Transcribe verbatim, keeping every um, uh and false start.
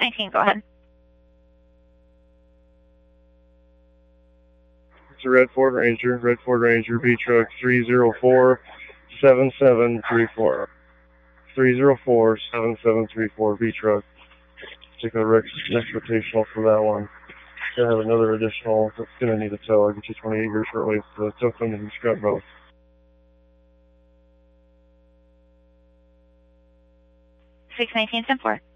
nineteen, go ahead. It's a Red Ford Ranger, Red Ford Ranger, V truck three zero four seven seven three four. three zero four seven seven three four, V truck. Take a next rotational for that one. Gonna have another additional that's gonna need a tow. I'll get you twenty-eight here shortly for the tow come and scrap both. six nineteen, ten four.